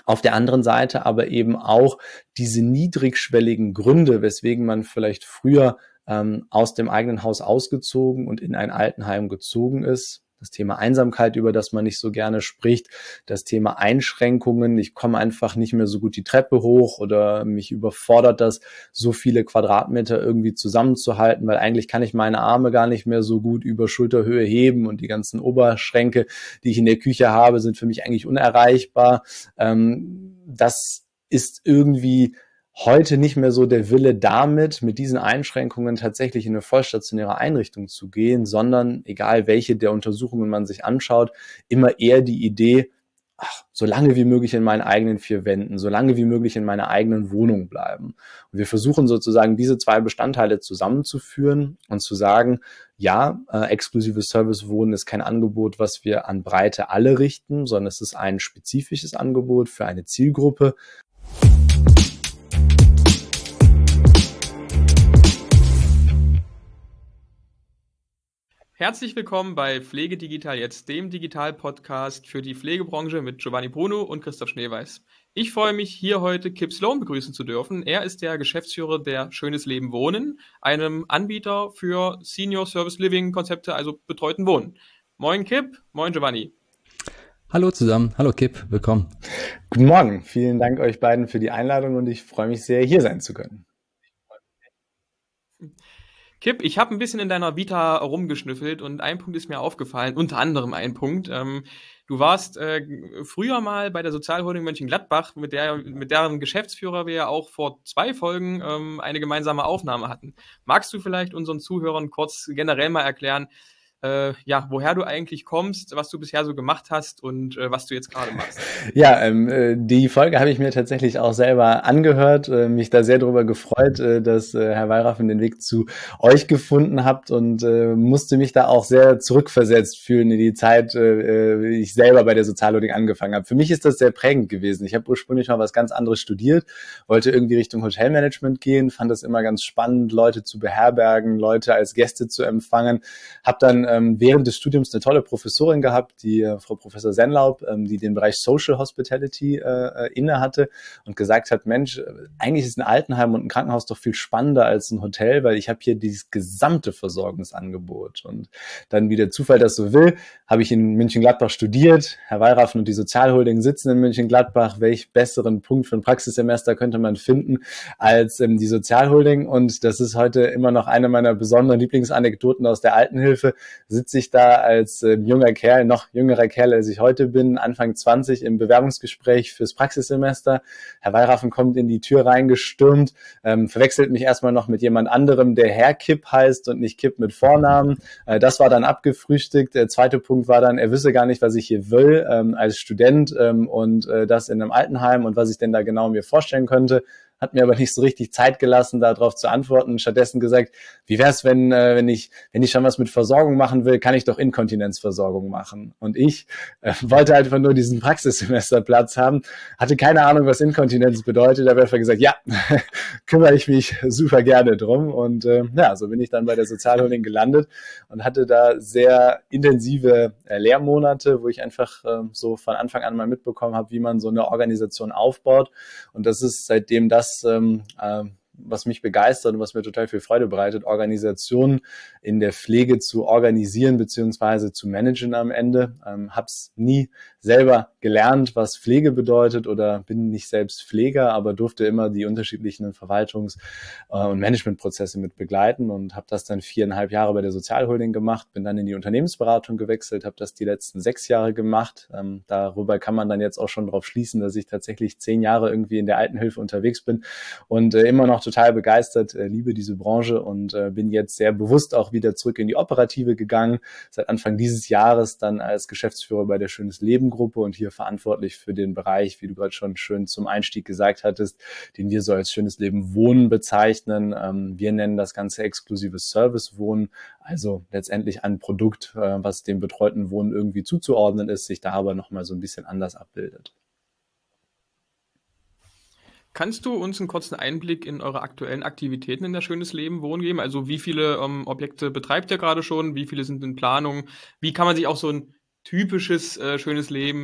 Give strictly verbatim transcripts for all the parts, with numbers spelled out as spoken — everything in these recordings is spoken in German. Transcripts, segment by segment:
Auf der anderen Seite aber eben auch diese niedrigschwelligen Gründe, weswegen man vielleicht früher ähm, aus dem eigenen Haus ausgezogen und in ein Altenheim gezogen ist. Das Thema Einsamkeit, über das man nicht so gerne spricht, das Thema Einschränkungen, ich komme einfach nicht mehr so gut die Treppe hoch oder mich überfordert das, so viele Quadratmeter irgendwie zusammenzuhalten, weil eigentlich kann ich meine Arme gar nicht mehr so gut über Schulterhöhe heben und die ganzen Oberschränke, die ich in der Küche habe, sind für mich eigentlich unerreichbar. Ähm, das ist irgendwie heute nicht mehr so der Wille damit, mit diesen Einschränkungen tatsächlich in eine vollstationäre Einrichtung zu gehen, sondern egal welche der Untersuchungen man sich anschaut, immer eher die Idee, ach, so lange wie möglich in meinen eigenen vier Wänden, so lange wie möglich in meiner eigenen Wohnung bleiben. Und wir versuchen sozusagen diese zwei Bestandteile zusammenzuführen und zu sagen, ja, äh, exklusives Servicewohnen ist kein Angebot, was wir an Breite alle richten, sondern es ist ein spezifisches Angebot für eine Zielgruppe. Herzlich willkommen bei Pflege Digital Jetzt, dem Digital-Podcast für die Pflegebranche mit Giovanni Bruno und Christoph Schneeweiß. Ich freue mich, hier heute Kip Sloan begrüßen zu dürfen. Er ist der Geschäftsführer der Schönes Leben Wohnen, einem Anbieter für Senior Service Living Konzepte, also betreuten Wohnen. Moin Kip, moin Giovanni. Hallo zusammen, hallo Kip, willkommen. Guten Morgen, vielen Dank euch beiden für die Einladung und ich freue mich sehr, hier sein zu können. Kip, ich habe ein bisschen in deiner Vita rumgeschnüffelt und ein Punkt ist mir aufgefallen, unter anderem ein Punkt. Ähm, du warst äh, früher mal bei der Sozialholding Mönchengladbach, mit der mit deren Geschäftsführer wir ja auch vor zwei Folgen ähm, eine gemeinsame Aufnahme hatten. Magst du vielleicht unseren Zuhörern kurz generell mal erklären, Äh, ja, woher du eigentlich kommst, was du bisher so gemacht hast und äh, was du jetzt gerade machst? Ja, ähm, äh, die Folge habe ich mir tatsächlich auch selber angehört, äh, mich da sehr darüber gefreut, äh, dass äh, Herr Weihraffen den Weg zu euch gefunden habt und äh, musste mich da auch sehr zurückversetzt fühlen in die Zeit, äh, wie ich selber bei der Sozialholding angefangen habe. Für mich ist das sehr prägend gewesen. Ich habe ursprünglich mal was ganz anderes studiert, wollte irgendwie Richtung Hotelmanagement gehen, fand das immer ganz spannend, Leute zu beherbergen, Leute als Gäste zu empfangen, habe dann ähm, während des Studiums eine tolle Professorin gehabt, die äh, Frau Professor Senlaub, ähm, die den Bereich Social Hospitality äh, inne hatte und gesagt hat, Mensch, eigentlich ist ein Altenheim und ein Krankenhaus doch viel spannender als ein Hotel, weil ich habe hier dieses gesamte Versorgungsangebot. Und dann, wie der Zufall das so will, habe ich in Mönchengladbach studiert. Herr Weihraffen und die Sozialholding sitzen in Mönchengladbach. Welch besseren Punkt für ein Praxissemester könnte man finden als ähm, die Sozialholding? Und das ist heute immer noch eine meiner besonderen Lieblingsanekdoten aus der Altenhilfe. Sitze ich da als äh, junger Kerl, noch jüngerer Kerl, als ich heute bin, Anfang zwanzig im Bewerbungsgespräch fürs Praxissemester. Herr Weihraffen kommt in die Tür reingestürmt, ähm, verwechselt mich erstmal noch mit jemand anderem, der Herr Kipp heißt und nicht Kipp mit Vornamen. Äh, das war dann abgefrühstückt. Der zweite Punkt war dann, er wisse gar nicht, was ich hier will ähm, als Student ähm, und äh, das in einem Altenheim und was ich denn da genau mir vorstellen könnte. Hat mir aber nicht so richtig Zeit gelassen, darauf zu antworten. Stattdessen gesagt, wie wär's, wenn äh, wenn ich wenn ich schon was mit Versorgung machen will, kann ich doch Inkontinenzversorgung machen. Und ich äh, wollte einfach nur diesen Praxissemesterplatz haben, hatte keine Ahnung, was Inkontinenz bedeutet. Da habe ich einfach gesagt, ja, kümmere ich mich super gerne drum. Und äh, ja, so bin ich dann bei der Sozialholding gelandet und hatte da sehr intensive äh, Lehrmonate, wo ich einfach äh, so von Anfang an mal mitbekommen habe, wie man so eine Organisation aufbaut. Und das ist seitdem das Ähm, äh, was mich begeistert und was mir total viel Freude bereitet, Organisationen in der Pflege zu organisieren beziehungsweise zu managen am Ende. Ähm, hab's nie selber gelernt, was Pflege bedeutet oder bin nicht selbst Pfleger, aber durfte immer die unterschiedlichen Verwaltungs- äh, und Managementprozesse mit begleiten und habe das dann viereinhalb Jahre bei der Sozialholding gemacht, bin dann in die Unternehmensberatung gewechselt, habe das die letzten sechs Jahre gemacht. Ähm, darüber kann man dann jetzt auch schon drauf schließen, dass ich tatsächlich zehn Jahre irgendwie in der Altenhilfe unterwegs bin und äh, immer noch total begeistert, äh, liebe diese Branche und äh, bin jetzt sehr bewusst auch wieder zurück in die Operative gegangen. Seit Anfang dieses Jahres dann als Geschäftsführer bei der Schönes Leben Gruppe und hier verantwortlich für den Bereich, wie du gerade schon schön zum Einstieg gesagt hattest, den wir so als Schönes Leben Wohnen bezeichnen. Ähm, wir nennen das Ganze exklusives Servicewohnen, also letztendlich ein Produkt, äh, was dem betreuten Wohnen irgendwie zuzuordnen ist, sich da aber nochmal so ein bisschen anders abbildet. Kannst du uns einen kurzen Einblick in eure aktuellen Aktivitäten in der Schönes Leben Wohnen geben? Also wie viele ähm, Objekte betreibt ihr gerade schon? Wie viele sind in Planung? Wie kann man sich auch so ein typisches äh, schönes Leben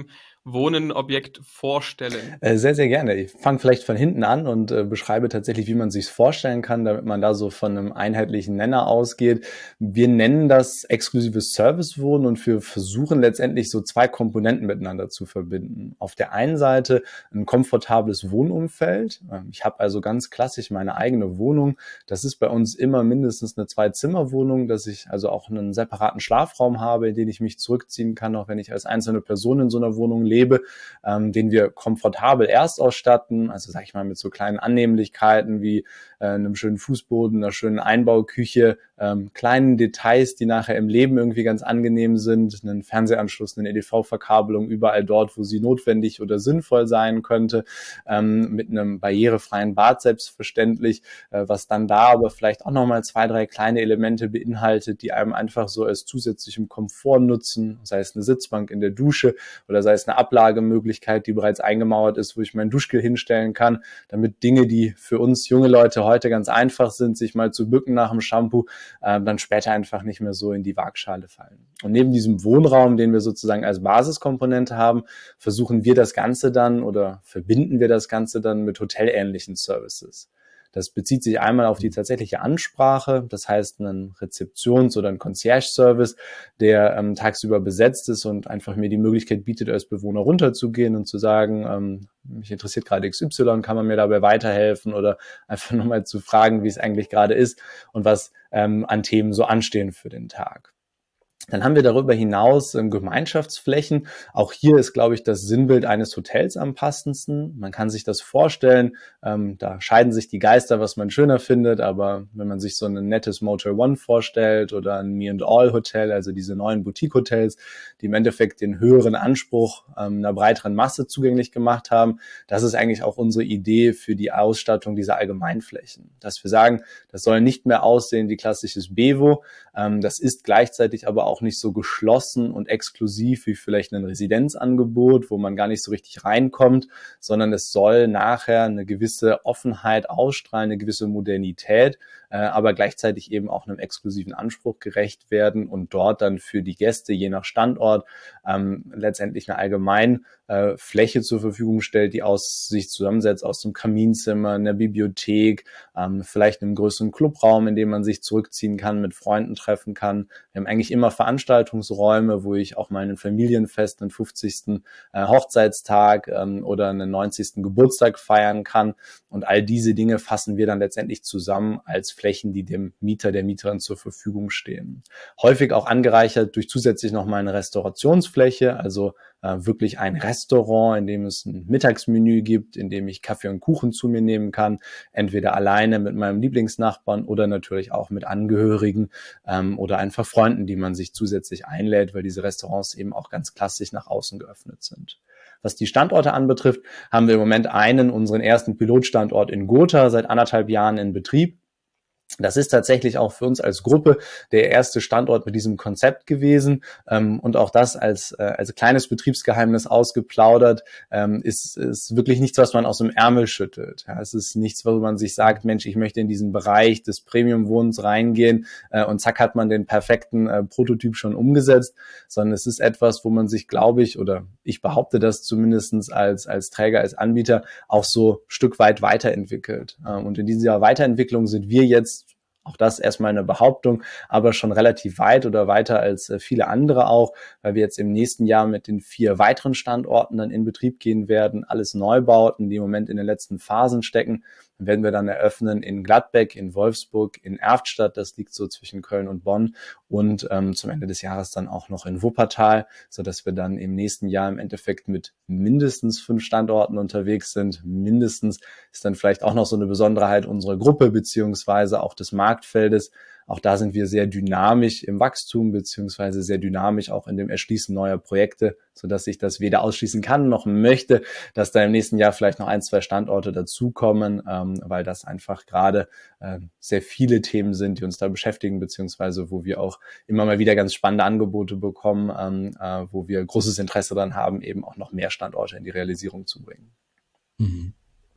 Wohnenobjekt vorstellen? Äh, sehr, sehr gerne. Ich fange vielleicht von hinten an und äh, beschreibe tatsächlich, wie man sich vorstellen kann, damit man da so von einem einheitlichen Nenner ausgeht. Wir nennen das exklusives Servicewohnen und wir versuchen letztendlich so zwei Komponenten miteinander zu verbinden. Auf der einen Seite ein komfortables Wohnumfeld. Ich habe also ganz klassisch meine eigene Wohnung. Das ist bei uns immer mindestens eine Zwei-Zimmer-Wohnung, dass ich also auch einen separaten Schlafraum habe, in den ich mich zurückziehen kann, auch wenn ich als einzelne Person in so einer Wohnung lebe. lebe, ähm, den wir komfortabel erst ausstatten, also sag ich mal mit so kleinen Annehmlichkeiten wie äh, einem schönen Fußboden, einer schönen Einbauküche, ähm, kleinen Details, die nachher im Leben irgendwie ganz angenehm sind, einen Fernsehanschluss, eine E D V-Verkabelung überall dort, wo sie notwendig oder sinnvoll sein könnte, ähm, mit einem barrierefreien Bad selbstverständlich, äh, was dann da aber vielleicht auch nochmal zwei, drei kleine Elemente beinhaltet, die einem einfach so als zusätzlichem Komfort nutzen, sei es eine Sitzbank in der Dusche oder sei es eine Ablagemöglichkeit, die bereits eingemauert ist, wo ich mein Duschgel hinstellen kann, damit Dinge, die für uns junge Leute heute ganz einfach sind, sich mal zu bücken nach dem Shampoo, äh, dann später einfach nicht mehr so in die Waagschale fallen. Und neben diesem Wohnraum, den wir sozusagen als Basiskomponente haben, versuchen wir das Ganze dann oder verbinden wir das Ganze dann mit hotelähnlichen Services. Das bezieht sich einmal auf die tatsächliche Ansprache, das heißt einen Rezeptions- oder einen Concierge-Service, der ähm, tagsüber besetzt ist und einfach mir die Möglichkeit bietet, als Bewohner runterzugehen und zu sagen, ähm, mich interessiert gerade X Y, kann man mir dabei weiterhelfen oder einfach nochmal zu fragen, wie es eigentlich gerade ist und was ähm, an Themen so anstehen für den Tag. Dann haben wir darüber hinaus ähm, Gemeinschaftsflächen. Auch hier ist, glaube ich, das Sinnbild eines Hotels am passendsten. Man kann sich das vorstellen, ähm, da scheiden sich die Geister, was man schöner findet, aber wenn man sich so ein nettes Motel One vorstellt oder ein Me and All Hotel, also diese neuen Boutique-Hotels, die im Endeffekt den höheren Anspruch ähm, einer breiteren Masse zugänglich gemacht haben, das ist eigentlich auch unsere Idee für die Ausstattung dieser Allgemeinflächen. Dass wir sagen, das soll nicht mehr aussehen wie klassisches Bevo, ähm, das ist gleichzeitig aber auch auch nicht so geschlossen und exklusiv wie vielleicht ein Residenzangebot, wo man gar nicht so richtig reinkommt, sondern es soll nachher eine gewisse Offenheit ausstrahlen, eine gewisse Modernität, äh, aber gleichzeitig eben auch einem exklusiven Anspruch gerecht werden und dort dann für die Gäste je nach Standort ähm, letztendlich eine allgemeine äh, Fläche zur Verfügung stellt, die aus sich zusammensetzt aus dem Kaminzimmer, einer Bibliothek, ähm, vielleicht einem größeren Clubraum, in dem man sich zurückziehen kann, mit Freunden treffen kann. Wir haben eigentlich immer Veranstaltungsräume, wo ich auch mal ein Familienfest, einen fünfzigsten Äh, Hochzeitstag ähm, oder einen neunzigsten Geburtstag feiern kann. Und all diese Dinge fassen wir dann letztendlich zusammen als Flächen, die dem Mieter, der Mieterin zur Verfügung stehen. Häufig auch angereichert durch zusätzlich nochmal eine Restaurationsfläche, also äh, wirklich ein Restaurant, in dem es ein Mittagsmenü gibt, in dem ich Kaffee und Kuchen zu mir nehmen kann, entweder alleine mit meinem Lieblingsnachbarn oder natürlich auch mit Angehörigen ähm, oder einfach Freunden, die man sich zusätzlich einlädt, weil diese Restaurants eben auch ganz klassisch nach außen geöffnet sind. Was die Standorte anbetrifft, haben wir im Moment einen, unseren ersten Pilotstandort in Gotha, seit anderthalb Jahren in Betrieb. Das ist tatsächlich auch für uns als Gruppe der erste Standort mit diesem Konzept gewesen, ähm, und auch das als äh, als kleines Betriebsgeheimnis ausgeplaudert, ähm, ist ist wirklich nichts, was man aus dem Ärmel schüttelt. Ja, es ist nichts, wo man sich sagt, Mensch, ich möchte in diesen Bereich des Premium-Wohnens reingehen äh, und zack hat man den perfekten äh, Prototyp schon umgesetzt, sondern es ist etwas, wo man sich, glaube ich, oder ich behaupte das zumindestens als als Träger, als Anbieter auch so ein Stück weit weiterentwickelt. Äh, und in dieser Weiterentwicklung sind wir jetzt, auch das erstmal eine Behauptung, aber schon relativ weit oder weiter als viele andere auch, weil wir jetzt im nächsten Jahr mit den vier weiteren Standorten dann in Betrieb gehen werden. Alles Neubauten, die im Moment in den letzten Phasen stecken. Dann werden wir dann eröffnen in Gladbeck, in Wolfsburg, in Erftstadt, das liegt so zwischen Köln und Bonn, und ähm, zum Ende des Jahres dann auch noch in Wuppertal, sodass wir dann im nächsten Jahr im Endeffekt mit mindestens fünf Standorten unterwegs sind. Mindestens ist dann vielleicht auch noch so eine Besonderheit unserer Gruppe beziehungsweise auch des Marktfeldes. Auch da sind wir sehr dynamisch im Wachstum beziehungsweise sehr dynamisch auch in dem Erschließen neuer Projekte, sodass ich das weder ausschließen kann noch möchte, dass da im nächsten Jahr vielleicht noch ein, zwei Standorte dazukommen, ähm, weil das einfach gerade äh, sehr viele Themen sind, die uns da beschäftigen, beziehungsweise wo wir auch immer mal wieder ganz spannende Angebote bekommen, ähm, äh, wo wir großes Interesse daran haben, eben auch noch mehr Standorte in die Realisierung zu bringen. Mhm.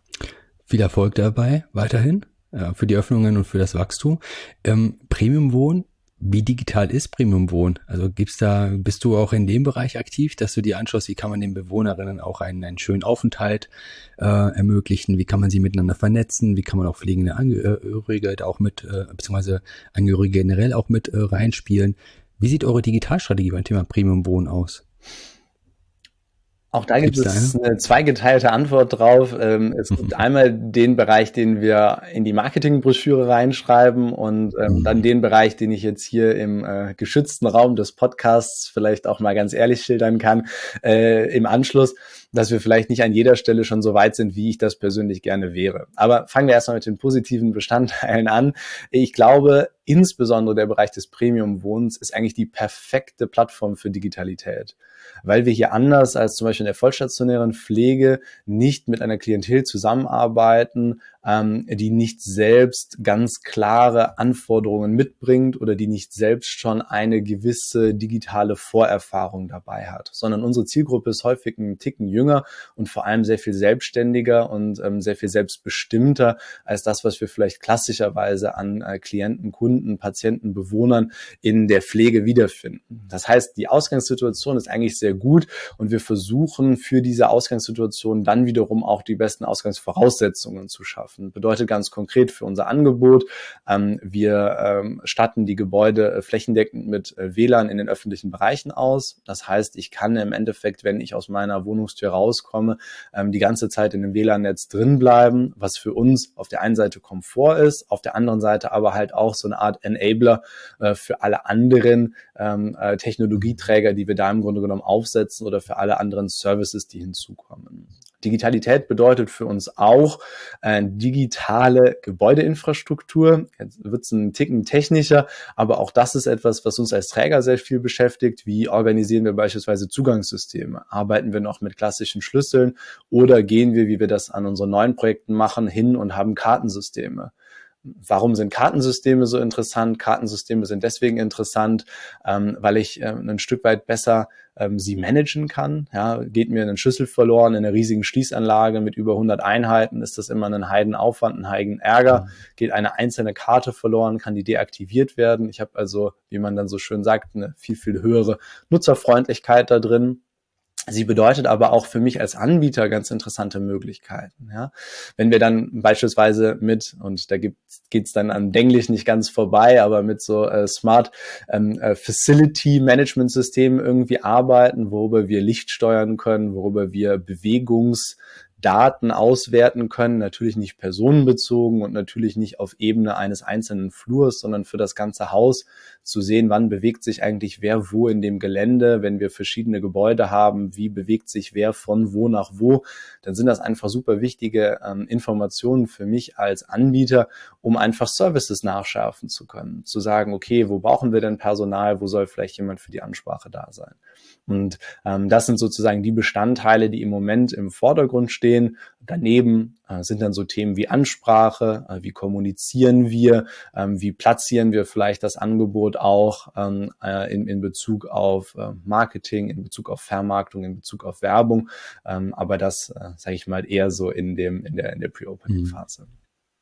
Viel Erfolg dabei, weiterhin. Ja, für die Öffnungen und für das Wachstum. Ähm, Premium-Wohnen wie digital ist Premium Wohnen? Also gibt's da, bist du auch in dem Bereich aktiv, dass du dir anschaust, wie kann man den Bewohnerinnen auch einen, einen schönen Aufenthalt äh, ermöglichen? Wie kann man sie miteinander vernetzen? Wie kann man auch pflegende Angehörige da auch mit, äh, beziehungsweise Angehörige generell auch mit äh, reinspielen? Wie sieht eure Digitalstrategie beim Thema Premium Wohnen aus? Auch da gibt es eine zweigeteilte Antwort drauf. Es gibt einmal den Bereich, den wir in die Marketingbroschüre reinschreiben und ähm, dann den Bereich, den ich jetzt hier im äh, geschützten Raum des Podcasts vielleicht auch mal ganz ehrlich schildern kann, äh, im Anschluss, dass wir vielleicht nicht an jeder Stelle schon so weit sind, wie ich das persönlich gerne wäre. Aber fangen wir erstmal mit den positiven Bestandteilen an. Ich glaube, insbesondere der Bereich des Premium-Wohnens ist eigentlich die perfekte Plattform für Digitalität, weil wir hier anders als zum Beispiel in der vollstationären Pflege nicht mit einer Klientel zusammenarbeiten, ähm, die nicht selbst ganz klare Anforderungen mitbringt oder die nicht selbst schon eine gewisse digitale Vorerfahrung dabei hat, sondern unsere Zielgruppe ist häufig ein Ticken jünger und vor allem sehr viel selbstständiger und ähm, sehr viel selbstbestimmter als das, was wir vielleicht klassischerweise an äh, Klienten, Kunden, Patienten, Bewohnern in der Pflege wiederfinden. Das heißt, die Ausgangssituation ist eigentlich sehr gut und wir versuchen für diese Ausgangssituation dann wiederum auch die besten Ausgangsvoraussetzungen zu schaffen. Bedeutet ganz konkret für unser Angebot, ähm, wir ähm, statten die Gebäude äh, flächendeckend mit äh, W L A N in den öffentlichen Bereichen aus. Das heißt, ich kann im Endeffekt, wenn ich aus meiner Wohnungstür rauskomme, ähm, die ganze Zeit in dem W L A N-Netz drin bleiben, was für uns auf der einen Seite Komfort ist, auf der anderen Seite aber halt auch so eine Art Enabler äh, für alle anderen ähm, äh, Technologieträger, die wir da im Grunde genommen aufsetzen oder für alle anderen Services, die hinzukommen. Digitalität bedeutet für uns auch äh, digitale Gebäudeinfrastruktur. Jetzt wird es ein Ticken technischer, aber auch das ist etwas, was uns als Träger sehr viel beschäftigt. Wie organisieren wir beispielsweise Zugangssysteme? Arbeiten wir noch mit klassischen Schlüsseln oder gehen wir, wie wir das an unseren neuen Projekten machen, hin und haben Kartensysteme? Warum sind Kartensysteme so interessant? Kartensysteme sind deswegen interessant, ähm, weil ich ähm, ein Stück weit besser ähm, sie managen kann. Ja, geht mir ein Schlüssel verloren in einer riesigen Schließanlage mit über hundert Einheiten, ist das immer ein Heidenaufwand, ein Heidenärger. Mhm. Geht eine einzelne Karte verloren, kann die deaktiviert werden. Ich habe also, wie man dann so schön sagt, eine viel, viel höhere Nutzerfreundlichkeit da drin. Sie bedeutet aber auch für mich als Anbieter ganz interessante Möglichkeiten. Ja, wenn wir dann beispielsweise mit, und da geht es dann an Denglisch nicht ganz vorbei, aber mit so äh, Smart ähm, äh, Facility Management Systemen irgendwie arbeiten, worüber wir Licht steuern können, worüber wir Bewegungs Daten auswerten können, natürlich nicht personenbezogen und natürlich nicht auf Ebene eines einzelnen Flurs, sondern für das ganze Haus zu sehen, wann bewegt sich eigentlich wer wo in dem Gelände, wenn wir verschiedene Gebäude haben, wie bewegt sich wer von wo nach wo, dann sind das einfach super wichtige ähm, Informationen für mich als Anbieter, um einfach Services nachschärfen zu können, zu sagen, okay, wo brauchen wir denn Personal, wo soll vielleicht jemand für die Ansprache da sein? Und ähm, das sind sozusagen die Bestandteile, die im Moment im Vordergrund stehen. Daneben äh, sind dann so Themen wie Ansprache, äh, wie kommunizieren wir, ähm, wie platzieren wir vielleicht das Angebot auch ähm, äh, in, in Bezug auf äh, Marketing, in Bezug auf Vermarktung, in Bezug auf Werbung. Ähm, aber das, äh, sage ich mal, eher so in dem in der in der Pre-Opening-Phase. Mhm.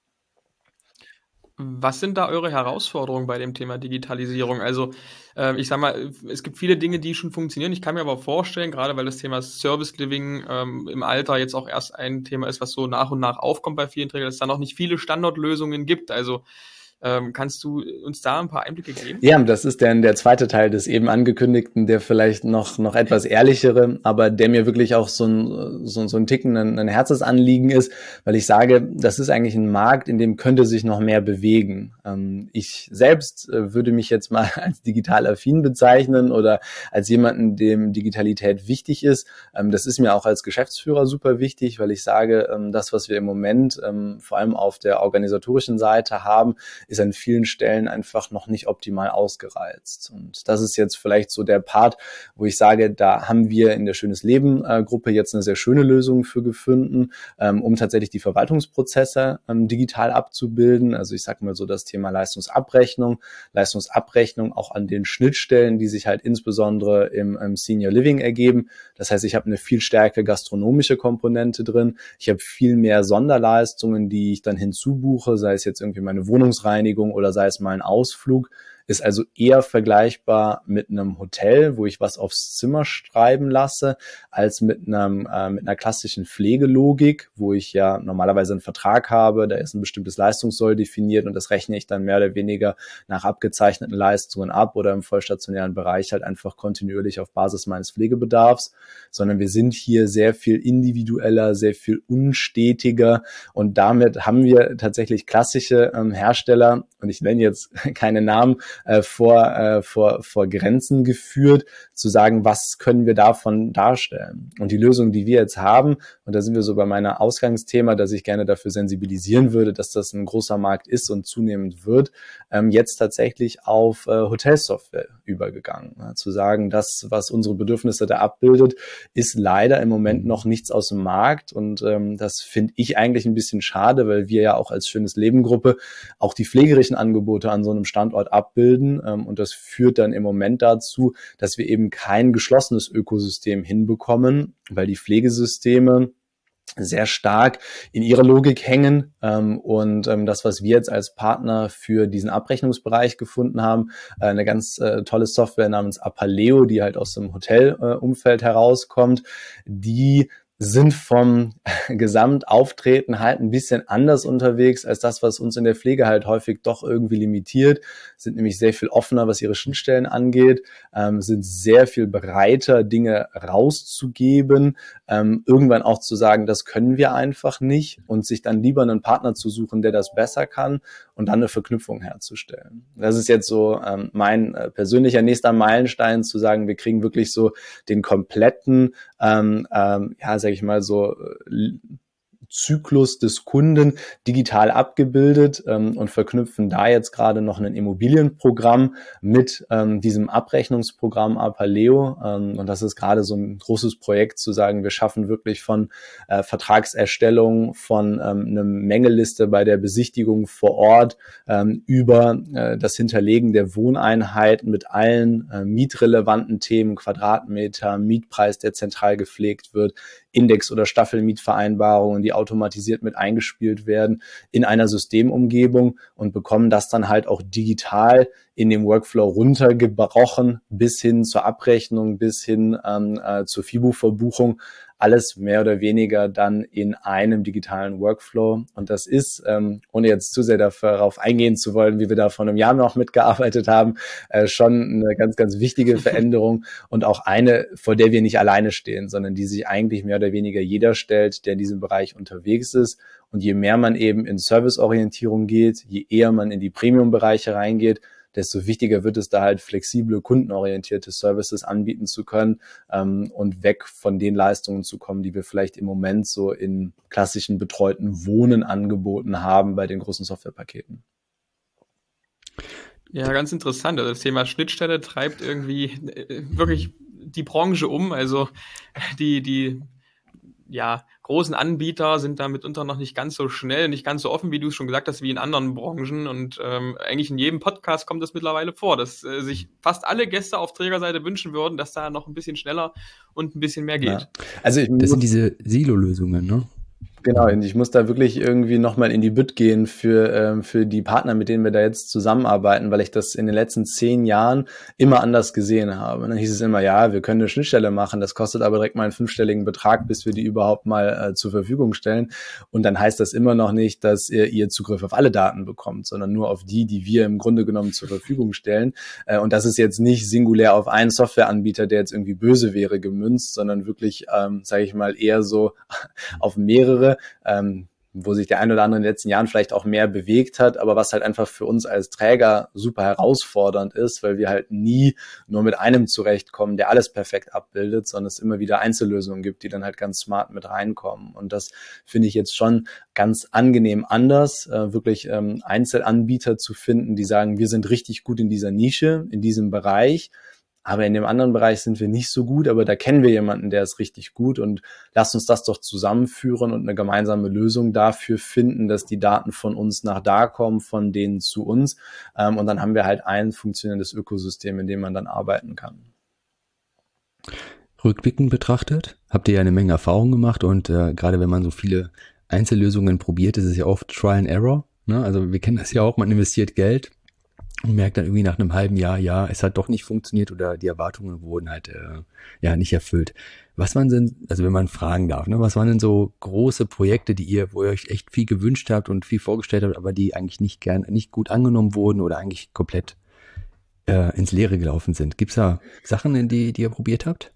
Was sind da eure Herausforderungen bei dem Thema Digitalisierung? Also äh, ich sag mal, es gibt viele Dinge, die schon funktionieren. Ich kann mir aber vorstellen, gerade weil das Thema Service Living ähm, im Alter jetzt auch erst ein Thema ist, was so nach und nach aufkommt bei vielen Trägern, dass es da noch nicht viele Standardlösungen gibt. Also Ähm, kannst du uns da ein paar Einblicke geben? Ja, das ist dann der zweite Teil des eben angekündigten, der vielleicht noch noch etwas ehrlichere, aber der mir wirklich auch so ein so, so ein Ticken ein, ein Herzensanliegen ist, weil ich sage, das ist eigentlich ein Markt, in dem könnte sich noch mehr bewegen. Ähm, ich selbst äh, würde mich jetzt mal als digital affin bezeichnen oder als jemanden, dem Digitalität wichtig ist. Ähm, das ist mir auch als Geschäftsführer super wichtig, weil ich sage, ähm, das, was wir im Moment ähm, vor allem auf der organisatorischen Seite haben, ist an vielen Stellen einfach noch nicht optimal ausgereizt. Und das ist jetzt vielleicht so der Part, wo ich sage, da haben wir in der Schönes Leben äh, Gruppe jetzt eine sehr schöne Lösung für gefunden, ähm, um tatsächlich die Verwaltungsprozesse ähm, digital abzubilden. Also ich sage mal so das Thema Leistungsabrechnung, Leistungsabrechnung auch an den Schnittstellen, die sich halt insbesondere im, im Senior Living ergeben. Das heißt, ich habe eine viel stärkere gastronomische Komponente drin. Ich habe viel mehr Sonderleistungen, die ich dann hinzubuche, sei es jetzt irgendwie meine Wohnungsreinigung oder sei es mal ein Ausflug. ist also eher vergleichbar mit einem Hotel, wo ich was aufs Zimmer schreiben lasse, als mit einem äh, mit einer klassischen Pflegelogik, wo ich ja normalerweise einen Vertrag habe, da ist ein bestimmtes Leistungssoll definiert und das rechne ich dann mehr oder weniger nach abgezeichneten Leistungen ab oder im vollstationären Bereich halt einfach kontinuierlich auf Basis meines Pflegebedarfs, sondern wir sind hier sehr viel individueller, sehr viel unstetiger und damit haben wir tatsächlich klassische ähm, Hersteller, und ich nenne jetzt keine Namen, äh, vor, äh, vor, vor Grenzen geführt, zu sagen, was können wir davon darstellen. Und die Lösung, die wir jetzt haben, und da sind wir so bei meiner Ausgangsthema, dass ich gerne dafür sensibilisieren würde, dass das ein großer Markt ist und zunehmend wird, ähm, jetzt tatsächlich auf äh, Hotelsoftware übergegangen. Ja, zu sagen, das, was unsere Bedürfnisse da abbildet, ist leider im Moment noch nichts aus dem Markt und ähm, das finde ich eigentlich ein bisschen schade, weil wir ja auch als Schönes Leben Gruppe auch die pflegerischen Angebote an so einem Standort abbilden ähm, und das führt dann im Moment dazu, dass wir eben kein geschlossenes Ökosystem hinbekommen, weil die Pflegesysteme sehr stark in ihrer Logik hängen ähm, und ähm, das, was wir jetzt als Partner für diesen Abrechnungsbereich gefunden haben, äh, eine ganz äh, tolle Software namens Apaleo, die halt aus dem Hotelumfeld äh, herauskommt, die sind vom Gesamtauftreten halt ein bisschen anders unterwegs als das, was uns in der Pflege halt häufig doch irgendwie limitiert, sind nämlich sehr viel offener, was ihre Schnittstellen angeht, ähm, sind sehr viel bereiter, Dinge rauszugeben, ähm, irgendwann auch zu sagen, das können wir einfach nicht und sich dann lieber einen Partner zu suchen, der das besser kann und dann eine Verknüpfung herzustellen. Das ist jetzt so ähm, mein äh, persönlicher nächster Meilenstein, zu sagen, wir kriegen wirklich so den kompletten, ähm, ähm, ja, sag ich mal so, äh, Zyklus des Kunden digital abgebildet ähm, und verknüpfen da jetzt gerade noch ein Immobilienprogramm mit ähm, diesem Abrechnungsprogramm Apaleo. Ähm, und das ist gerade so ein großes Projekt, zu sagen, wir schaffen wirklich von äh, Vertragserstellung, von ähm, einer Mängeliste bei der Besichtigung vor Ort ähm, über äh, das Hinterlegen der Wohneinheit mit allen äh, mietrelevanten Themen, Quadratmeter, Mietpreis, der zentral gepflegt wird, Index- oder Staffelmietvereinbarungen, die automatisiert mit eingespielt werden in einer Systemumgebung und bekommen das dann halt auch digital in dem Workflow runtergebrochen bis hin zur Abrechnung, bis hin ähm, äh, zur FIBO-Verbuchung. Alles mehr oder weniger dann in einem digitalen Workflow. Und das ist, ähm, ohne jetzt zu sehr darauf eingehen zu wollen, wie wir da vor einem Jahr noch mitgearbeitet haben, äh, schon eine ganz, ganz wichtige Veränderung und auch eine, vor der wir nicht alleine stehen, sondern die sich eigentlich mehr oder weniger jeder stellt, der in diesem Bereich unterwegs ist. Und je mehr man eben in Serviceorientierung geht, je eher man in die Premium-Bereiche reingeht, desto wichtiger wird es da halt flexible, kundenorientierte Services anbieten zu können ähm, und weg von den Leistungen zu kommen, die wir vielleicht im Moment so in klassischen betreuten Wohnen angeboten haben bei den großen Softwarepaketen. Ja, ganz interessant. Also das Thema Schnittstelle treibt irgendwie äh, wirklich die Branche um. Also die, die ja, großen Anbieter sind da mitunter noch nicht ganz so schnell, nicht ganz so offen, wie du es schon gesagt hast, wie in anderen Branchen. Und ähm, eigentlich in jedem Podcast kommt das mittlerweile vor, dass äh, sich fast alle Gäste auf Trägerseite wünschen würden, dass da noch ein bisschen schneller und ein bisschen mehr geht. Ja. Also ich das sind diese Silo-Lösungen, ne? Genau, und ich muss da wirklich irgendwie nochmal in die Bütt gehen für, ähm, für die Partner, mit denen wir da jetzt zusammenarbeiten, weil ich das in den letzten zehn Jahren immer anders gesehen habe. Und dann hieß es immer, ja, wir können eine Schnittstelle machen, das kostet aber direkt mal einen fünfstelligen Betrag, bis wir die überhaupt mal äh, zur Verfügung stellen. Und dann heißt das immer noch nicht, dass ihr, ihr Zugriff auf alle Daten bekommt, sondern nur auf die, die wir im Grunde genommen zur Verfügung stellen. Äh, und das ist jetzt nicht singulär auf einen Softwareanbieter, der jetzt irgendwie böse wäre, gemünzt, sondern wirklich, ähm, sage ich mal, eher so auf mehrere, Ähm, wo sich der ein oder andere in den letzten Jahren vielleicht auch mehr bewegt hat, aber was halt einfach für uns als Träger super herausfordernd ist, weil wir halt nie nur mit einem zurechtkommen, der alles perfekt abbildet, sondern es immer wieder Einzellösungen gibt, die dann halt ganz smart mit reinkommen. Und das finde ich jetzt schon ganz angenehm anders, äh, wirklich ähm, Einzelanbieter zu finden, die sagen, wir sind richtig gut in dieser Nische, in diesem Bereich, aber in dem anderen Bereich sind wir nicht so gut, aber da kennen wir jemanden, der ist richtig gut und lasst uns das doch zusammenführen und eine gemeinsame Lösung dafür finden, dass die Daten von uns nach da kommen, von denen zu uns. Und dann haben wir halt ein funktionierendes Ökosystem, in dem man dann arbeiten kann. Rückblickend betrachtet, habt ihr ja eine Menge Erfahrung gemacht und äh, gerade wenn man so viele Einzellösungen probiert, ist es ja oft Trial and Error. Ne? Also wir kennen das ja auch, man investiert Geld. und merkt dann irgendwie nach einem halben Jahr, ja, es hat doch nicht funktioniert oder die Erwartungen wurden halt äh, ja nicht erfüllt. Was waren denn, also wenn man fragen darf, ne, was waren denn so große Projekte, die ihr, wo ihr euch echt viel gewünscht habt und viel vorgestellt habt, aber die eigentlich nicht gern, nicht gut angenommen wurden oder eigentlich komplett äh, ins Leere gelaufen sind? Gibt's da Sachen, in die, die ihr probiert habt?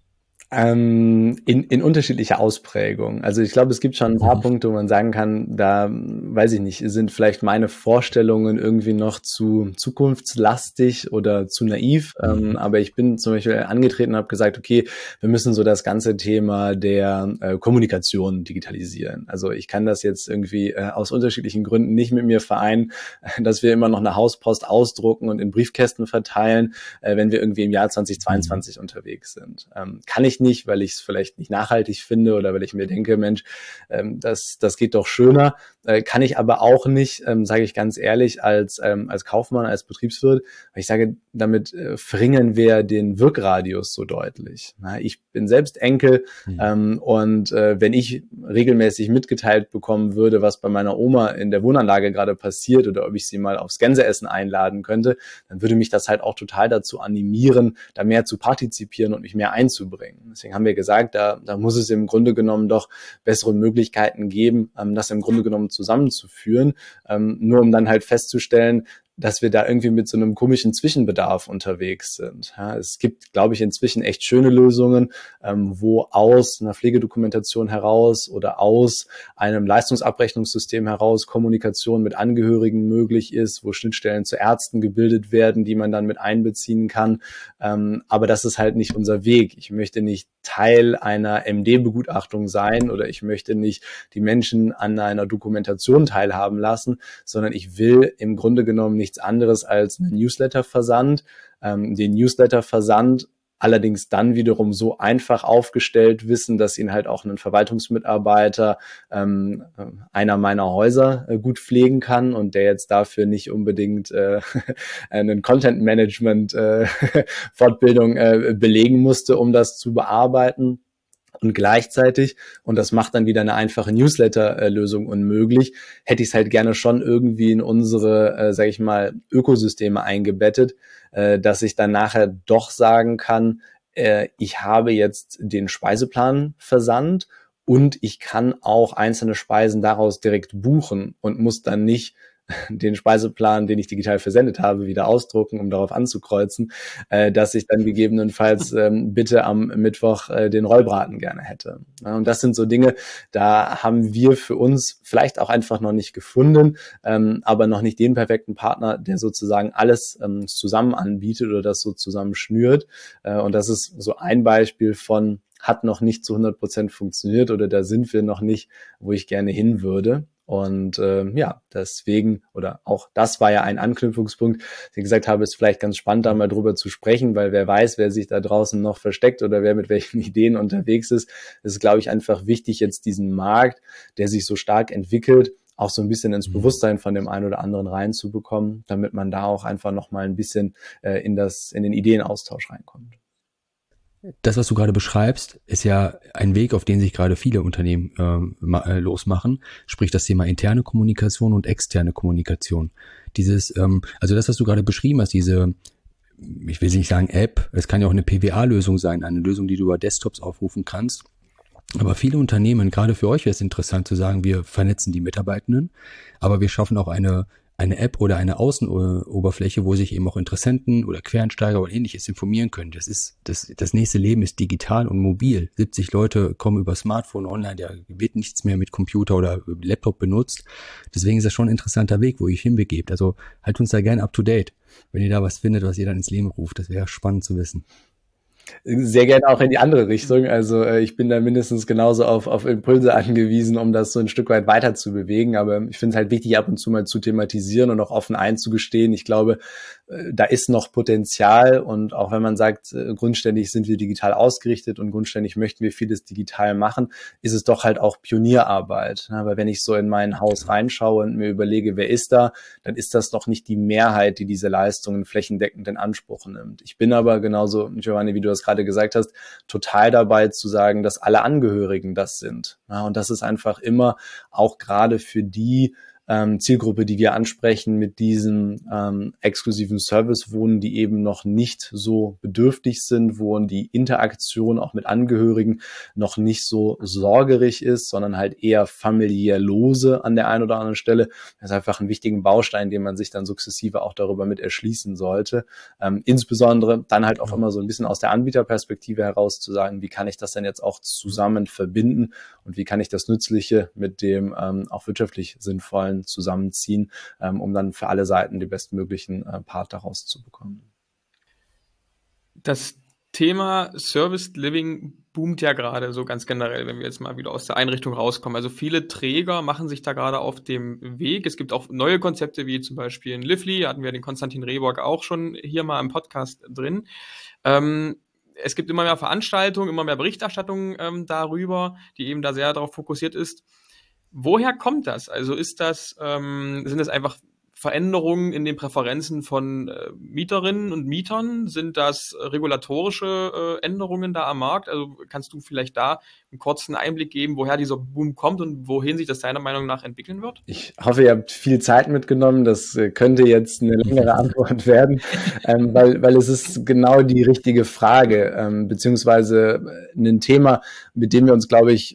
Ähm, in, in unterschiedlicher Ausprägung. Also ich glaube, es gibt schon ein paar Mhm. Punkte, wo man sagen kann, da, weiß ich nicht, sind vielleicht meine Vorstellungen irgendwie noch zu zukunftslastig oder zu naiv. Mhm. Ähm, aber ich bin zum Beispiel angetreten und habe gesagt, okay, wir müssen so das ganze Thema der äh, Kommunikation digitalisieren. Also ich kann das jetzt irgendwie äh, aus unterschiedlichen Gründen nicht mit mir vereinen, dass wir immer noch eine Hauspost ausdrucken und in Briefkästen verteilen, äh, wenn wir irgendwie im Jahr zweitausendzweiundzwanzig mhm. unterwegs sind. Ähm, kann ich nicht, weil ich es vielleicht nicht nachhaltig finde oder weil ich mir denke, Mensch, ähm, das, das geht doch schöner. Äh, kann ich aber auch nicht, ähm, sage ich ganz ehrlich, als, ähm, als Kaufmann, als Betriebswirt, weil ich sage, damit äh, verringern wir den Wirkradius so deutlich. Na, ich bin selbst Enkel Mhm. ähm, und äh, wenn ich regelmäßig mitgeteilt bekommen würde, was bei meiner Oma in der Wohnanlage gerade passiert oder ob ich sie mal aufs Gänseessen einladen könnte, dann würde mich das halt auch total dazu animieren, da mehr zu partizipieren und mich mehr einzubringen. Deswegen haben wir gesagt, da, da muss es im Grunde genommen doch bessere Möglichkeiten geben, ähm, das im Grunde genommen zusammenzuführen, ähm, nur um dann halt festzustellen, dass wir da irgendwie mit so einem komischen Zwischenbedarf unterwegs sind. Ja, es gibt, glaube ich, inzwischen echt schöne Lösungen, ähm, wo aus einer Pflegedokumentation heraus oder aus einem Leistungsabrechnungssystem heraus Kommunikation mit Angehörigen möglich ist, wo Schnittstellen zu Ärzten gebildet werden, die man dann mit einbeziehen kann. Ähm, aber das ist halt nicht unser Weg. Ich möchte nicht Teil einer M D-Begutachtung sein oder ich möchte nicht die Menschen an einer Dokumentation teilhaben lassen, sondern ich will im Grunde genommen nichts anderes als einen Newsletter-Versand. Ähm, den Newsletter-Versand allerdings dann wiederum so einfach aufgestellt wissen, dass ihn halt auch ein Verwaltungsmitarbeiter ähm, einer meiner Häuser äh, gut pflegen kann und der jetzt dafür nicht unbedingt äh, einen Content-Management äh, Fortbildung äh, belegen musste, um das zu bearbeiten. Und gleichzeitig, und das macht dann wieder eine einfache Newsletter-Lösung unmöglich, hätte ich es halt gerne schon irgendwie in unsere, äh, sage ich mal, Ökosysteme eingebettet, äh, dass ich dann nachher doch sagen kann, äh, ich habe jetzt den Speiseplan versandt und ich kann auch einzelne Speisen daraus direkt buchen und muss dann nicht den Speiseplan, den ich digital versendet habe, wieder ausdrucken, um darauf anzukreuzen, äh, dass ich dann gegebenenfalls ähm, bitte am Mittwoch äh, den Rollbraten gerne hätte. Ja, und das sind so Dinge, da haben wir für uns vielleicht auch einfach noch nicht gefunden, ähm, aber noch nicht den perfekten Partner, der sozusagen alles ähm, zusammen anbietet oder das so zusammen schnürt. Äh, und das ist so ein Beispiel von hat noch nicht zu hundert Prozent funktioniert oder da sind wir noch nicht, wo ich gerne hin würde. Und äh, ja, deswegen, oder auch das war ja ein Anknüpfungspunkt, dass ich gesagt habe, ist vielleicht ganz spannend, da mal drüber zu sprechen, weil wer weiß, wer sich da draußen noch versteckt oder wer mit welchen Ideen unterwegs ist. Es ist, glaube ich, einfach wichtig, jetzt diesen Markt, der sich so stark entwickelt, auch so ein bisschen ins Bewusstsein von dem einen oder anderen reinzubekommen, damit man da auch einfach nochmal ein bisschen äh, in das, in den Ideenaustausch reinkommt. Das, was du gerade beschreibst, ist ja ein Weg, auf den sich gerade viele Unternehmen ähm, äh, losmachen, sprich das Thema interne Kommunikation und externe Kommunikation. Dieses, ähm, also das, was du gerade beschrieben hast, diese, ich will nicht sagen App, es kann ja auch eine P W A-Lösung sein, eine Lösung, die du über Desktops aufrufen kannst. Aber viele Unternehmen, gerade für euch wäre es interessant zu sagen, wir vernetzen die Mitarbeitenden, aber wir schaffen auch eine eine App oder eine Außenoberfläche, wo sich eben auch Interessenten oder Quereinsteiger oder ähnliches informieren können. Das ist, das, das nächste Leben ist digital und mobil. siebzig Leute kommen über Smartphone online, da wird nichts mehr mit Computer oder Laptop benutzt. Deswegen ist das schon ein interessanter Weg, wo ihr euch hinbegebt. Also halt uns da gerne up to date, wenn ihr da was findet, was ihr dann ins Leben ruft. Das wäre spannend zu wissen. Sehr gerne auch in die andere Richtung. Also äh, ich bin da mindestens genauso auf, auf Impulse angewiesen, um das so ein Stück weit weiter zu bewegen. Aber ich finde es halt wichtig, ab und zu mal zu thematisieren und auch offen einzugestehen. Ich glaube, äh, da ist noch Potenzial. Und auch wenn man sagt, äh, grundständig sind wir digital ausgerichtet und grundständig möchten wir vieles digital machen, ist es doch halt auch Pionierarbeit. Aber wenn ich so in mein Haus reinschaue und mir überlege, wer ist da, dann ist das doch nicht die Mehrheit, die diese Leistungen flächendeckend in Anspruch nimmt. Ich bin aber genauso, Giovanni, wie du das gerade gesagt hast, total dabei zu sagen, dass alle Angehörigen das sind. Ja, und das ist einfach immer auch gerade für die ähm, Zielgruppe, die wir ansprechen mit diesen ähm, exklusiven Servicewohnen, die eben noch nicht so bedürftig sind, wo die Interaktion auch mit Angehörigen noch nicht so sorgerig ist, sondern halt eher familiär lose an der einen oder anderen Stelle. Das ist einfach ein wichtigen Baustein, den man sich dann sukzessive auch darüber mit erschließen sollte. Ähm, insbesondere dann halt auch immer so ein bisschen aus der Anbieterperspektive heraus zu sagen, wie kann ich das denn jetzt auch zusammen verbinden und wie kann ich das Nützliche mit dem ähm, auch wirtschaftlich Sinnvollen zusammenziehen, ähm, um dann für alle Seiten die bestmöglichen äh, Part daraus zu bekommen. Das Thema Service Living boomt ja gerade so ganz generell, wenn wir jetzt mal wieder aus der Einrichtung rauskommen. Also viele Träger machen sich da gerade auf dem Weg. Es gibt auch neue Konzepte, wie zum Beispiel in Lively, hatten wir den Konstantin Rehborg auch schon hier mal im Podcast drin. Ähm, es gibt immer mehr Veranstaltungen, immer mehr Berichterstattung ähm, darüber, die eben da sehr darauf fokussiert ist. Woher kommt das? Also ist das, ähm, sind das einfach Veränderungen in den Präferenzen von äh, Mieterinnen und Mietern? Sind das regulatorische äh, Änderungen da am Markt? Also kannst du vielleicht da einen kurzen Einblick geben, woher dieser Boom kommt und wohin sich das deiner Meinung nach entwickeln wird? Ich hoffe, ihr habt viel Zeit mitgenommen. Das äh, könnte jetzt eine längere Antwort werden, ähm, weil, weil es ist genau die richtige Frage, ähm, beziehungsweise ein Thema, mit dem wir uns, glaube ich,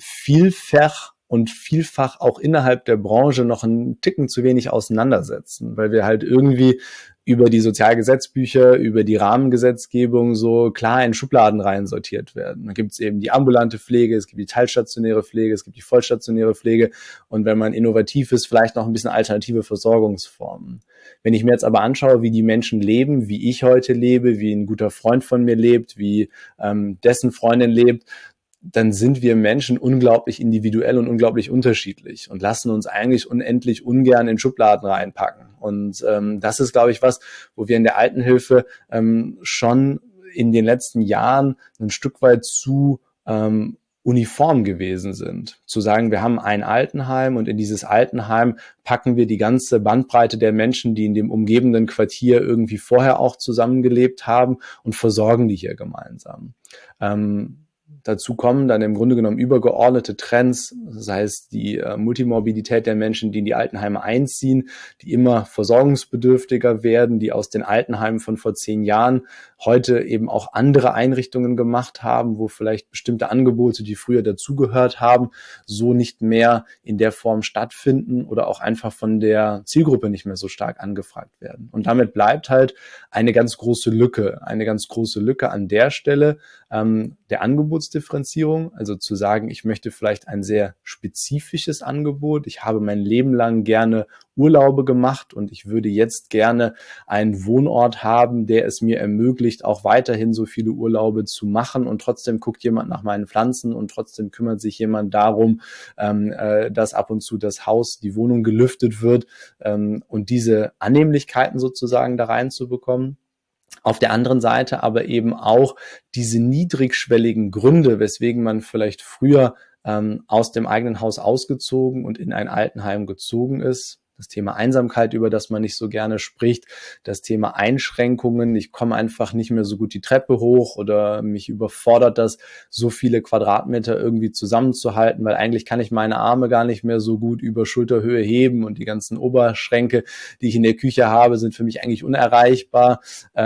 vielfach und vielfach auch innerhalb der Branche noch einen Ticken zu wenig auseinandersetzen, weil wir halt irgendwie über die Sozialgesetzbücher, über die Rahmengesetzgebung so klar in Schubladen rein sortiert werden. Da gibt es eben die ambulante Pflege, es gibt die teilstationäre Pflege, es gibt die vollstationäre Pflege und wenn man innovativ ist, vielleicht noch ein bisschen alternative Versorgungsformen. Wenn ich mir jetzt aber anschaue, wie die Menschen leben, wie ich heute lebe, wie ein guter Freund von mir lebt, wie ähm, dessen Freundin lebt, dann sind wir Menschen unglaublich individuell und unglaublich unterschiedlich und lassen uns eigentlich unendlich ungern in Schubladen reinpacken. Und ähm, das ist, glaube ich, was, wo wir in der Altenhilfe ähm, schon in den letzten Jahren ein Stück weit zu ähm, uniform gewesen sind. Zu sagen, wir haben ein Altenheim und in dieses Altenheim packen wir die ganze Bandbreite der Menschen, die in dem umgebenden Quartier irgendwie vorher auch zusammengelebt haben und versorgen die hier gemeinsam. Ähm, Dazu kommen dann im Grunde genommen übergeordnete Trends, das heißt die äh, Multimorbidität der Menschen, die in die Altenheime einziehen, die immer versorgungsbedürftiger werden, die aus den Altenheimen von vor zehn Jahren heute eben auch andere Einrichtungen gemacht haben, wo vielleicht bestimmte Angebote, die früher dazugehört haben, so nicht mehr in der Form stattfinden oder auch einfach von der Zielgruppe nicht mehr so stark angefragt werden. Und damit bleibt halt eine ganz große Lücke, eine ganz große Lücke an der Stelle ähm, der Angebotsdifferenzierung, also zu sagen, ich möchte vielleicht ein sehr spezifisches Angebot. Ich habe mein Leben lang gerne Urlaube gemacht und ich würde jetzt gerne einen Wohnort haben, der es mir ermöglicht, auch weiterhin so viele Urlaube zu machen und trotzdem guckt jemand nach meinen Pflanzen und trotzdem kümmert sich jemand darum, ähm, äh, dass ab und zu das Haus, die Wohnung gelüftet wird ähm, und diese Annehmlichkeiten sozusagen da reinzubekommen. Auf der anderen Seite aber eben auch diese niedrigschwelligen Gründe, weswegen man vielleicht früher ähm, aus dem eigenen Haus ausgezogen und in ein Altenheim gezogen ist. Das Thema Einsamkeit, über das man nicht so gerne spricht, das Thema Einschränkungen, ich komme einfach nicht mehr so gut die Treppe hoch oder mich überfordert das, so viele Quadratmeter irgendwie zusammenzuhalten, weil eigentlich kann ich meine Arme gar nicht mehr so gut über Schulterhöhe heben und die ganzen Oberschränke, die ich in der Küche habe, sind für mich eigentlich unerreichbar.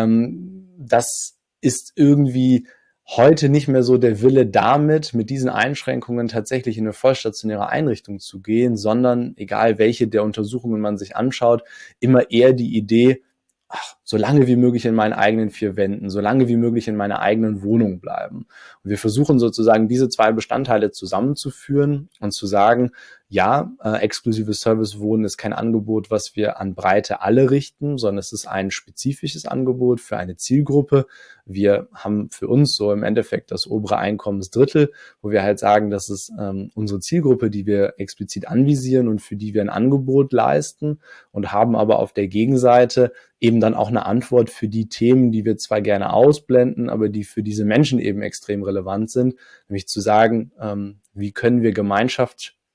Ähm, das ist irgendwie heute nicht mehr so der Wille damit, mit diesen Einschränkungen tatsächlich in eine vollstationäre Einrichtung zu gehen, sondern egal welche der Untersuchungen man sich anschaut, immer eher die Idee, ach, so lange wie möglich in meinen eigenen vier Wänden, so lange wie möglich in meiner eigenen Wohnung bleiben. Und wir versuchen sozusagen diese zwei Bestandteile zusammenzuführen und zu sagen, ja, äh, exklusives Servicewohnen ist kein Angebot, was wir an Breite alle richten, sondern es ist ein spezifisches Angebot für eine Zielgruppe. Wir haben für uns so im Endeffekt das obere Einkommensdrittel, wo wir halt sagen, das ist ähm, unsere Zielgruppe, die wir explizit anvisieren und für die wir ein Angebot leisten und haben aber auf der Gegenseite eben dann auch eine Antwort für die Themen, die wir zwar gerne ausblenden, aber die für diese Menschen eben extrem relevant sind, nämlich zu sagen, ähm, wie können wir Gemeinschaft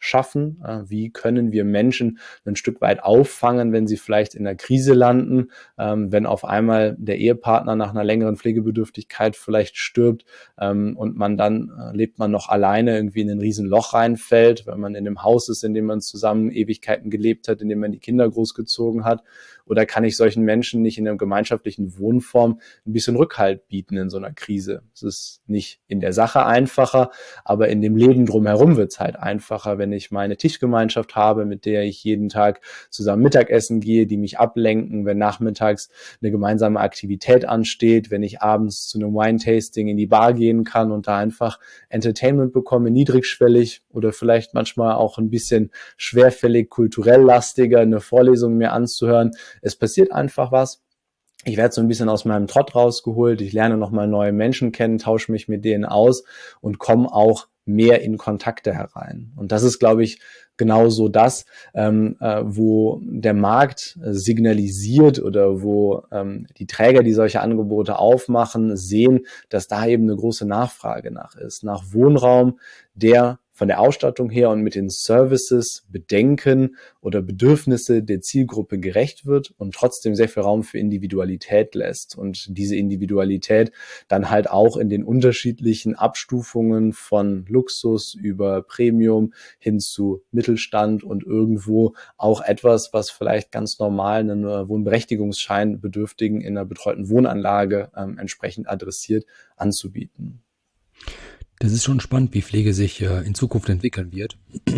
schaffen? Äh, wie können wir Menschen ein Stück weit auffangen, wenn sie vielleicht in einer Krise landen, ähm, wenn auf einmal der Ehepartner nach einer längeren Pflegebedürftigkeit vielleicht stirbt ähm, und man dann äh, lebt man noch alleine irgendwie in ein Riesenloch reinfällt, wenn man in dem Haus ist, in dem man zusammen Ewigkeiten gelebt hat, in dem man die Kinder großgezogen hat? Oder kann ich solchen Menschen nicht in einer gemeinschaftlichen Wohnform ein bisschen Rückhalt bieten in so einer Krise? Es ist nicht in der Sache einfacher, aber in dem Leben drumherum wird es halt einfacher, wenn ich meine Tischgemeinschaft habe, mit der ich jeden Tag zusammen Mittagessen gehe, die mich ablenken, wenn nachmittags eine gemeinsame Aktivität ansteht, wenn ich abends zu einem Wine-Tasting in die Bar gehen kann und da einfach Entertainment bekomme, niedrigschwellig oder vielleicht manchmal auch ein bisschen schwerfällig, kulturell lastiger, eine Vorlesung mir anzuhören. Es passiert einfach was. Ich werde so ein bisschen aus meinem Trott rausgeholt. Ich lerne nochmal neue Menschen kennen, tausche mich mit denen aus und komme auch mehr in Kontakte herein. Und das ist, glaube ich, genauso das, ähm, äh, wo der Markt signalisiert oder wo ähm, die Träger, die solche Angebote aufmachen, sehen, dass da eben eine große Nachfrage nach ist. Nach Wohnraum, der von der Ausstattung her und mit den Services, Bedenken oder Bedürfnisse der Zielgruppe gerecht wird und trotzdem sehr viel Raum für Individualität lässt und diese Individualität dann halt auch in den unterschiedlichen Abstufungen von Luxus über Premium hin zu Mittelstand und irgendwo auch etwas, was vielleicht ganz normal einen Wohnberechtigungsschein Bedürftigen in einer betreuten Wohnanlage ähm, entsprechend adressiert, anzubieten. Das ist schon spannend, wie Pflege sich äh, in Zukunft entwickeln wird.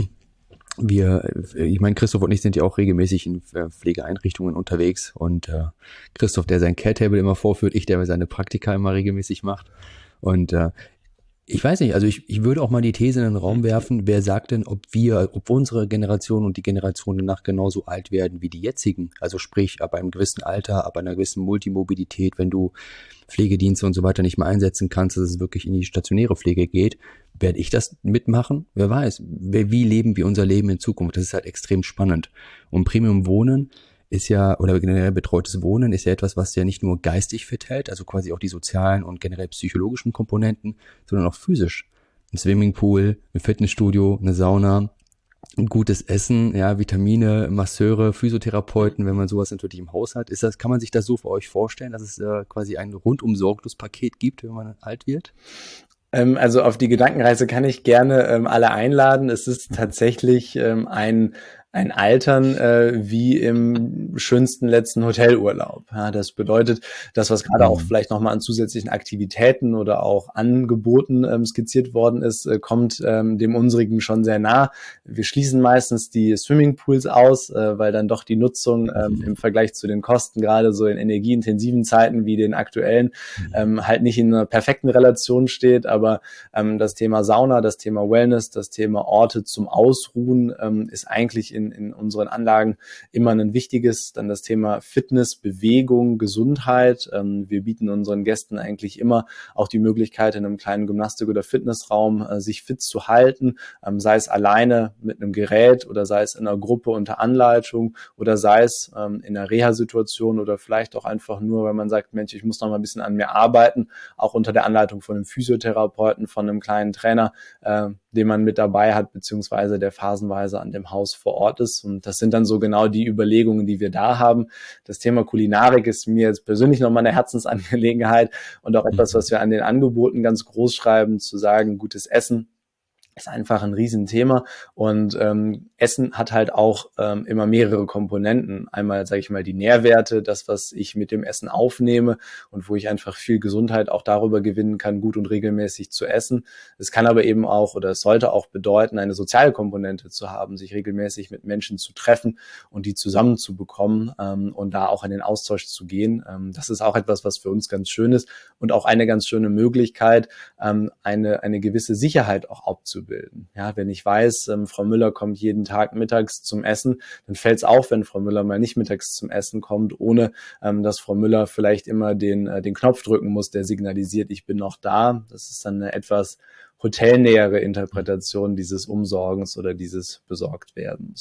Wir, ich meine, Christoph und ich sind ja auch regelmäßig in äh, Pflegeeinrichtungen unterwegs und äh, Christoph, der sein Care-Table immer vorführt, ich, der seine Praktika immer regelmäßig macht. Und äh, ich weiß nicht, also ich, ich würde auch mal die These in den Raum werfen, wer sagt denn, ob wir, ob unsere Generation und die Generation danach genauso alt werden wie die jetzigen? Also sprich, ab einem gewissen Alter, ab einer gewissen Multimobilität, wenn du Pflegedienste und so weiter nicht mehr einsetzen kannst, dass es wirklich in die stationäre Pflege geht, werde ich das mitmachen? Wer weiß, wie leben wir unser Leben in Zukunft? Das ist halt extrem spannend. Und Premium Wohnen ist ja, oder generell betreutes Wohnen ist ja etwas, was ja nicht nur geistig fit hält, also quasi auch die sozialen und generell psychologischen Komponenten, sondern auch physisch. Ein Swimmingpool, ein Fitnessstudio, eine Sauna, ein gutes Essen, ja, Vitamine, Masseure, Physiotherapeuten, wenn man sowas natürlich im Haus hat. Ist das, kann man sich das so für euch vorstellen, dass es äh, quasi ein rundum sorglos Paket gibt, wenn man alt wird? Ähm, also auf die Gedankenreise kann ich gerne ähm, alle einladen. Es ist tatsächlich ähm, ein ein Altern äh, wie im schönsten letzten Hotelurlaub. Ja, das bedeutet, das, was gerade auch vielleicht nochmal an zusätzlichen Aktivitäten oder auch Angeboten ähm, skizziert worden ist, äh, kommt ähm, dem unsrigen schon sehr nah. Wir schließen meistens die Swimmingpools aus, äh, weil dann doch die Nutzung ähm, im Vergleich zu den Kosten, gerade so in energieintensiven Zeiten wie den aktuellen, ähm, halt nicht in einer perfekten Relation steht. Aber ähm, das Thema Sauna, das Thema Wellness, das Thema Orte zum Ausruhen ähm, ist eigentlich in In, in unseren Anlagen immer ein wichtiges. Dann das Thema Fitness, Bewegung, Gesundheit. Ähm, wir bieten unseren Gästen eigentlich immer auch die Möglichkeit, in einem kleinen Gymnastik- oder Fitnessraum äh, sich fit zu halten, ähm, sei es alleine mit einem Gerät oder sei es in einer Gruppe unter Anleitung oder sei es ähm, in einer Reha-Situation oder vielleicht auch einfach nur, wenn man sagt, Mensch, ich muss noch mal ein bisschen an mir arbeiten, auch unter der Anleitung von einem Physiotherapeuten, von einem kleinen Trainer, äh, den man mit dabei hat, beziehungsweise der phasenweise an dem Haus vor Ort ist. Und das sind dann so genau die Überlegungen, die wir da haben. Das Thema Kulinarik ist mir jetzt persönlich nochmal eine Herzensangelegenheit und auch etwas, was wir an den Angeboten ganz groß schreiben, zu sagen, gutes Essen ist einfach ein Riesenthema und ähm, Essen hat halt auch ähm, immer mehrere Komponenten. Einmal, sage ich mal, die Nährwerte, das, was ich mit dem Essen aufnehme und wo ich einfach viel Gesundheit auch darüber gewinnen kann, gut und regelmäßig zu essen. Es kann aber eben auch oder es sollte auch bedeuten, eine soziale Komponente zu haben, sich regelmäßig mit Menschen zu treffen und die zusammenzubekommen ähm, und da auch in den Austausch zu gehen. Ähm, das ist auch etwas, was für uns ganz schön ist und auch eine ganz schöne Möglichkeit, ähm, eine, eine gewisse Sicherheit auch aufzubauen. Bilden. Ja, wenn ich weiß, ähm, Frau Müller kommt jeden Tag mittags zum Essen, dann fällt es auf, wenn Frau Müller mal nicht mittags zum Essen kommt, ohne ähm, dass Frau Müller vielleicht immer den, äh, den Knopf drücken muss, der signalisiert, ich bin noch da. Das ist dann eine etwas hotelnähere Interpretation dieses Umsorgens oder dieses Besorgtwerdens.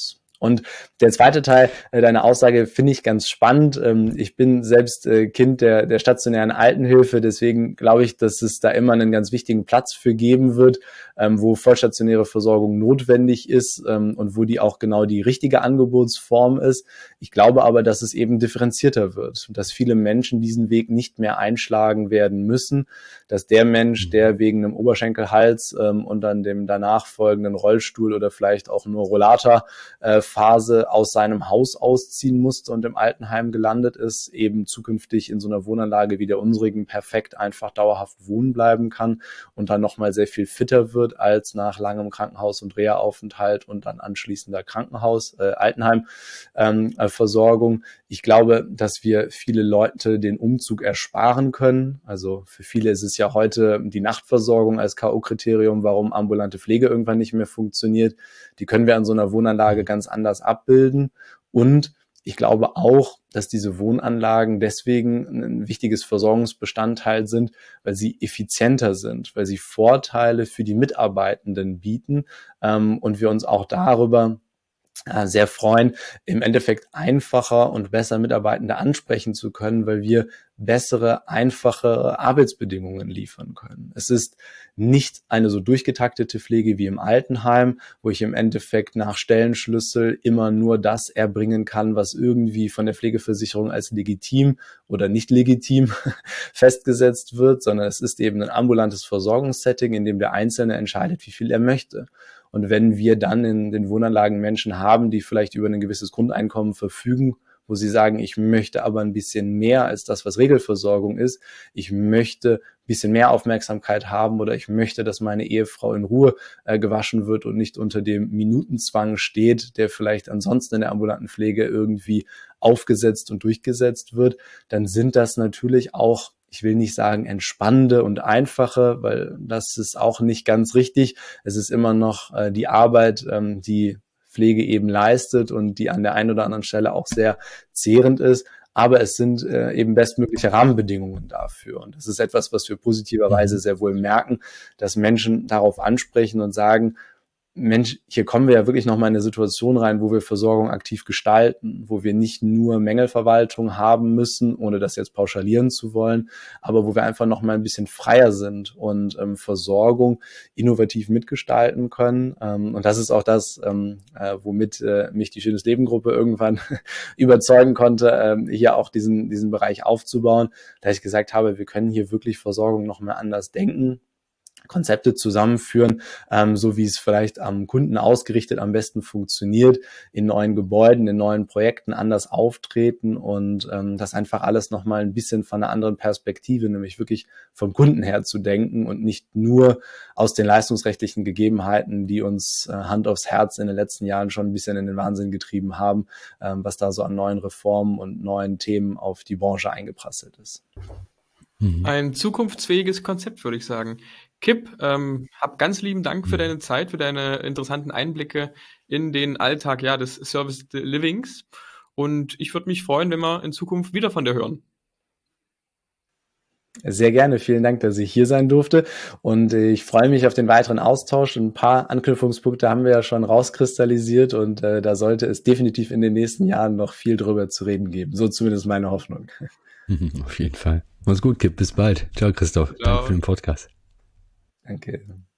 Und der zweite Teil äh, deiner Aussage finde ich ganz spannend. Ähm, ich bin selbst äh, Kind der, der stationären Altenhilfe, deswegen glaube ich, dass es da immer einen ganz wichtigen Platz für geben wird, ähm, wo vollstationäre Versorgung notwendig ist ähm, und wo die auch genau die richtige Angebotsform ist. Ich glaube aber, dass es eben differenzierter wird, dass viele Menschen diesen Weg nicht mehr einschlagen werden müssen, dass der Mensch, der wegen einem Oberschenkelhals ähm, und dann dem danach folgenden Rollstuhl oder vielleicht auch nur Rollator-Phase äh, aus seinem Haus ausziehen musste und im Altenheim gelandet ist, eben zukünftig in so einer Wohnanlage wie der unsrigen perfekt einfach dauerhaft wohnen bleiben kann und dann nochmal sehr viel fitter wird als nach langem Krankenhaus- und Reha-Aufenthalt und dann anschließender Krankenhaus-, äh, Altenheim-Versorgung. Ähm, ich glaube, dass wir viele Leute den Umzug ersparen können. Also für viele ist es ja heute die Nachtversorgung als K O-Kriterium, warum ambulante Pflege irgendwann nicht mehr funktioniert. Die können wir an so einer Wohnanlage ganz anders abbilden. Und ich glaube auch, dass diese Wohnanlagen deswegen ein wichtiges Versorgungsbestandteil sind, weil sie effizienter sind, weil sie Vorteile für die Mitarbeitenden bieten ähm, und wir uns auch darüber äh, sehr freuen, im Endeffekt einfacher und besser Mitarbeitende ansprechen zu können, weil wir bessere, einfachere Arbeitsbedingungen liefern können. Es ist nicht eine so durchgetaktete Pflege wie im Altenheim, wo ich im Endeffekt nach Stellenschlüssel immer nur das erbringen kann, was irgendwie von der Pflegeversicherung als legitim oder nicht legitim festgesetzt wird, sondern es ist eben ein ambulantes Versorgungssetting, in dem der Einzelne entscheidet, wie viel er möchte. Und wenn wir dann in den Wohnanlagen Menschen haben, die vielleicht über ein gewisses Grundeinkommen verfügen, wo sie sagen, ich möchte aber ein bisschen mehr als das, was Regelversorgung ist, ich möchte ein bisschen mehr Aufmerksamkeit haben oder ich möchte, dass meine Ehefrau in Ruhe äh, gewaschen wird und nicht unter dem Minutenzwang steht, der vielleicht ansonsten in der ambulanten Pflege irgendwie aufgesetzt und durchgesetzt wird, dann sind das natürlich auch, ich will nicht sagen entspannende und einfache, weil das ist auch nicht ganz richtig. Es ist immer noch äh, die Arbeit, ähm, die Pflege eben leistet und die an der einen oder anderen Stelle auch sehr zehrend ist. Aber es sind äh, eben bestmögliche Rahmenbedingungen dafür. Und das ist etwas, was wir positiverweise sehr wohl merken, dass Menschen darauf ansprechen und sagen, Mensch, hier kommen wir ja wirklich nochmal in eine Situation rein, wo wir Versorgung aktiv gestalten, wo wir nicht nur Mängelverwaltung haben müssen, ohne das jetzt pauschalieren zu wollen, aber wo wir einfach nochmal ein bisschen freier sind und ähm, Versorgung innovativ mitgestalten können. Ähm, und das ist auch das, ähm, äh, womit äh, mich die Schönes Leben Gruppe irgendwann überzeugen konnte, ähm, hier auch diesen, diesen Bereich aufzubauen, da ich gesagt habe, wir können hier wirklich Versorgung nochmal anders denken, Konzepte zusammenführen, ähm, so wie es vielleicht am Kunden ausgerichtet am besten funktioniert, in neuen Gebäuden, in neuen Projekten anders auftreten und ähm, das einfach alles nochmal ein bisschen von einer anderen Perspektive, nämlich wirklich vom Kunden her zu denken und nicht nur aus den leistungsrechtlichen Gegebenheiten, die uns äh, Hand aufs Herz in den letzten Jahren schon ein bisschen in den Wahnsinn getrieben haben, ähm, was da so an neuen Reformen und neuen Themen auf die Branche eingeprasselt ist. Ein zukunftsfähiges Konzept, würde ich sagen. Kip, ähm, hab ganz lieben Dank für deine Zeit, für deine interessanten Einblicke in den Alltag ja, des Service Livings. Und ich würde mich freuen, wenn wir in Zukunft wieder von dir hören. Sehr gerne. Vielen Dank, dass ich hier sein durfte. Und ich freue mich auf den weiteren Austausch. Ein paar Anknüpfungspunkte haben wir ja schon rauskristallisiert und äh, da sollte es definitiv in den nächsten Jahren noch viel drüber zu reden geben. So zumindest meine Hoffnung. Auf jeden Fall. Mach's gut, Kip. Bis bald. Ciao, Christoph. Ciao. Danke für den Podcast. Danke.